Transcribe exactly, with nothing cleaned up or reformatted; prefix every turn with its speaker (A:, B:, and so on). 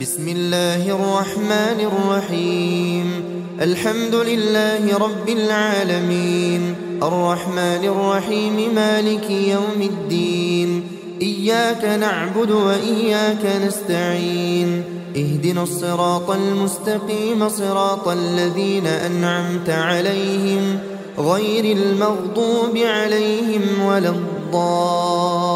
A: بسم الله الرحمن الرحيم. الحمد لله رب العالمين، الرحمن الرحيم، مالك يوم الدين. إياك نعبد وإياك نستعين، اهدنا الصراط المستقيم، صراط الذين أنعمت عليهم غير المغضوب عليهم ولا الضالين.